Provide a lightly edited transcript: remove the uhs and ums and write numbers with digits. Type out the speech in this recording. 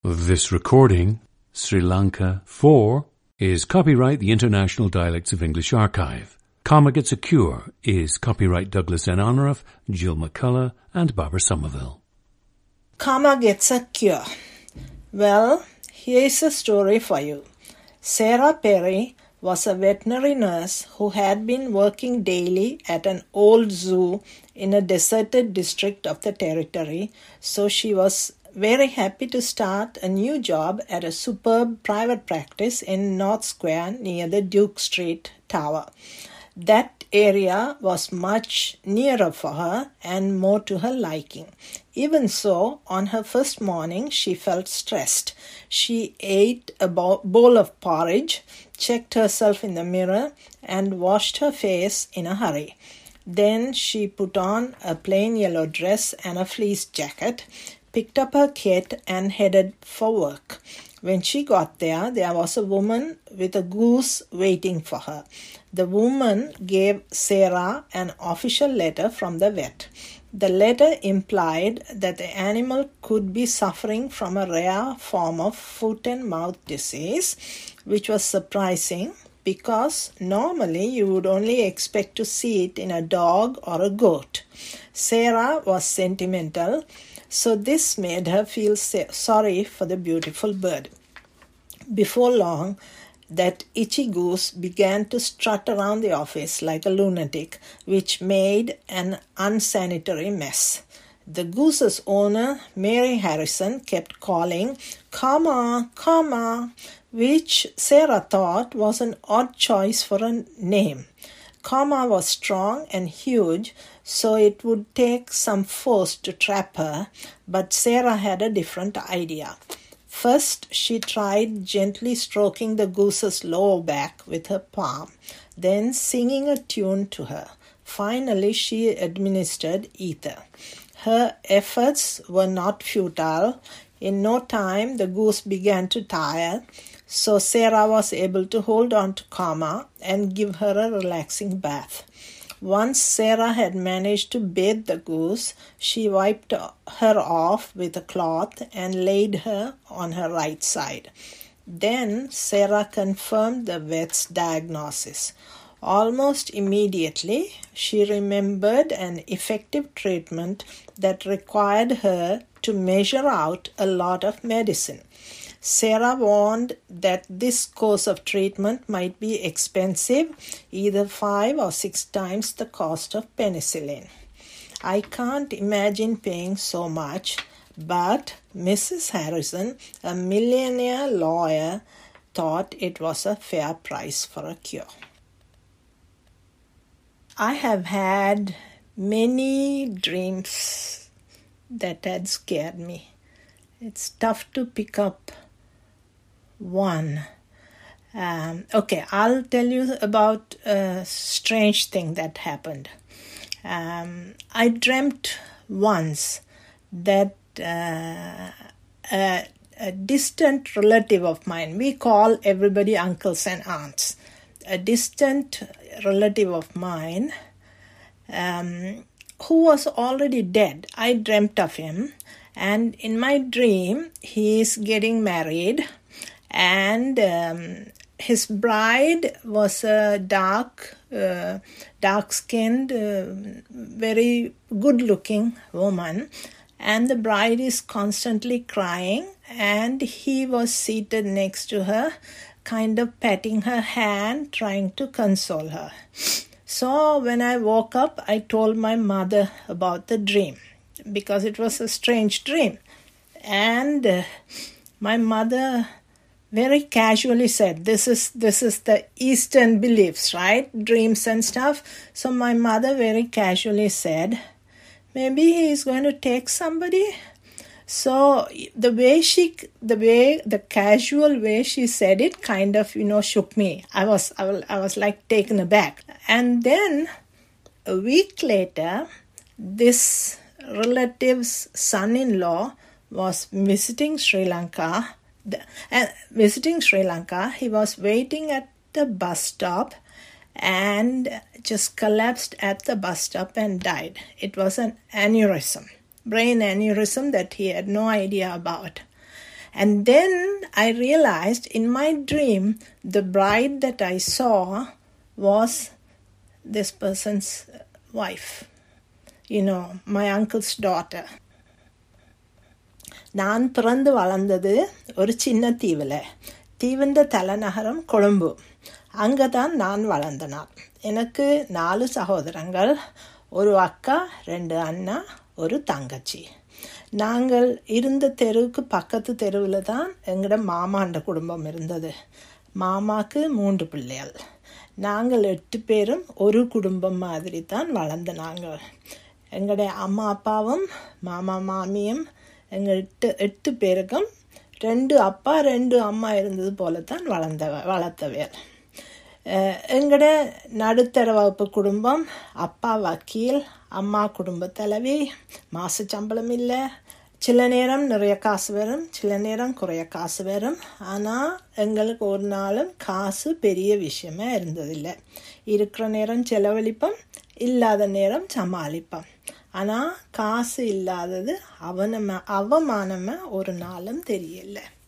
This recording, Sri Lanka 4, is copyright the International Dialects of English Archive. Karma Gets a Cure is copyright Douglas N. Honorath, Jill McCullough, and Barbara Somerville. Karma Gets a Cure. Well, here's a story for you. Sarah Perry was a veterinary nurse who had been working daily at an old zoo in a deserted district of the territory, so she was very happy to start a new job at a superb private practice in North Square near the Duke Street Tower. That area was much nearer for her and more to her liking. Even so, on her first morning, she felt stressed. She ate a bowl of porridge, checked herself in the mirror, and washed her face in a hurry. Then she put on a plain yellow dress and a fleece jacket, picked up her kit and headed for work. When she got there was a woman with a goose waiting for her. The woman gave Sarah an official letter from the vet. The letter implied that the animal could be suffering from a rare form of foot and mouth disease, which was surprising because normally you would only expect to see it in a dog or a goat. Sarah was sentimental, so this made her feel sorry for the beautiful bird. Before long, that itchy goose began to strut around the office like a lunatic, which made an unsanitary mess. The goose's owner, Mary Harrison, kept calling, "Karma, Karma," which Sarah thought was an odd choice for a name. Karma was strong and huge, so it would take some force to trap her, but Sarah had a different idea. First, she tried gently stroking the goose's lower back with her palm, then singing a tune to her. Finally, she administered ether. Her efforts were not futile. In no time, the goose began to tire, so Sarah was able to hold on to Karma and give her a relaxing bath. Once Sarah had managed to bathe the goose, she wiped her off with a cloth and laid her on her right side. Then Sarah confirmed the vet's diagnosis. Almost immediately, she remembered an effective treatment that required her to measure out a lot of medicine. Sarah warned that this course of treatment might be expensive, either 5 or 6 times the cost of penicillin. I can't imagine paying so much, but Mrs. Harrison, a millionaire lawyer, thought it was a fair price for a cure. I have had many dreams that had scared me. It's tough to pick up one. I'll tell you about a strange thing that happened. I dreamt once that a distant relative of mine, we call everybody uncles and aunts, a distant relative of mine who was already dead. I dreamt of him, and in my dream he is getting married, and his bride was a dark-skinned, very good-looking woman, and the bride is constantly crying, and he was seated next to her, kind of patting her hand, trying to console her. So when I woke up, I told my mother about the dream, because it was a strange dream. And my mother very casually said, this is the Eastern beliefs, right? Dreams and stuff. So my mother very casually said, maybe he is going to take somebody. So the casual way she said it kind of, shook me. I was like taken aback. And then a week later, this relative's son-in-law was visiting Sri Lanka. He was waiting at the bus stop and just collapsed at the bus stop and died. It was an aneurysm, brain aneurysm that he had no idea about. And then I realized in my dream, the bride that I saw was this person's wife. My uncle's daughter. நான் பிறந்து வளர்ந்தது ஒரு சின்ன தீவில். தீவின் தலைநகரம் கொழும்பு. அங்கே தான் நான் வளர்ந்தனான். எனக்கு 4 சகோதரங்கள், ஒரு அக்கா, 2 அண்ணா, ஒரு தங்கச்சி. நாங்கள் இருந்த தெருவுக்கு பக்கத்து தெருவில் தான் எங்களோட மாமாண்ட குடும்பம் இருந்தது. மாமாவுக்கு 3 பிள்ளைகள். நாங்கள் 8 பேரும் ஒரு குடும்பம் மாதிரி தான் வளர்ந்த. நாங்கள் எங்களுடைய அம்மா அப்பாவும் மாமா மாமியும் எங்கள் 8 பேருக்கும் 2 அப்பா 2 அம்மா இருந்தது போல தான் வளர்த்தவையல். எங்களோட நடுத்தர வகுப்பு குடும்பம். அப்பா வக்கீல், அம்மா குடும்ப தலைவி. மாச சம்பளம் இல்லை. சில நேரம் நிறைய காசு வரும், சில நேரம் குறைய காசு வரும். ஆனால் எங்களுக்கு ஒரு நாளும் காசு பெரிய விஷயமே இருந்ததில்லை. இருக்கிற நேரம் செலவழிப்போம், இல்லாத நேரம் சமாளிப்போம். ஆனால் காசு இல்லாதது அவமானமாக ஒரு நாளும் தெரியல.